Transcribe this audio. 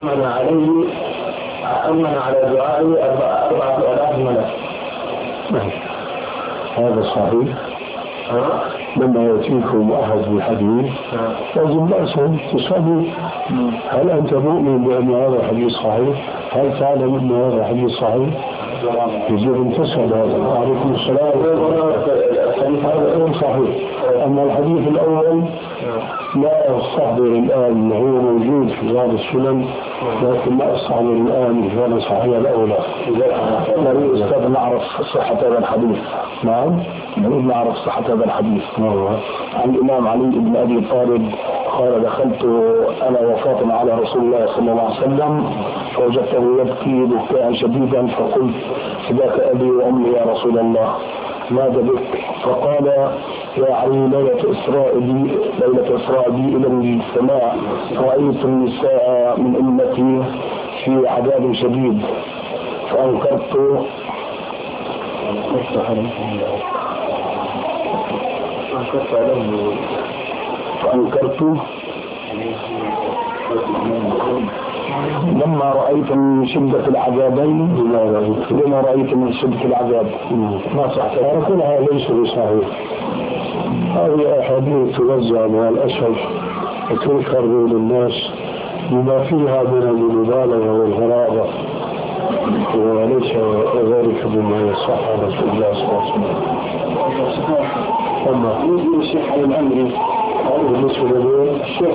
أمن عليه أمن على دعائه 4000 ملك. هذا صحيح. لما يأتيكم أحد بالحديث لازم رأسا تسأله هل أنت مؤمن بأن هذا الحديث صحيح؟ هل تعلم أن هذا الحديث صحيح؟ يجب أن تسأل هذا. عليكم السلام. الحديث هذا صحيح. أما الحديث الأول لا أستحضر الآن، هو موجود في بعض السنن لكن لا أستحضر الآن هذا صحيح الأولى. نريد أستاذ نعرف صحة هذا الحديث. نعم نريد نعرف صحة هذا الحديث. عن الإمام علي بن أبي طالب قال: دخلت أنا وفاطمة على رسول الله صلى الله عليه وسلم فوجدته يبكي بكاء شديدا فقلت: فداك أبي وأمي يا رسول الله، ماذا بك؟ فقال: يا علي ليلة إسراء بي إلى السماء رأيت النساء من أمتي في عذاب شديد فأنكرت لما رأيت من شدة العذابين لما رأيت من شدة العذاب. ما صح. كلها ليس بصحيح. هذه أحاديث توزع على الأشهر وتنكر للناس بما فيها من المبالغة والغرابة، وليس ذلك بما يصح على رسول الله صلى الله عليه وسلم. يجي الشيخ علي الأمري بالنسبة للشيخ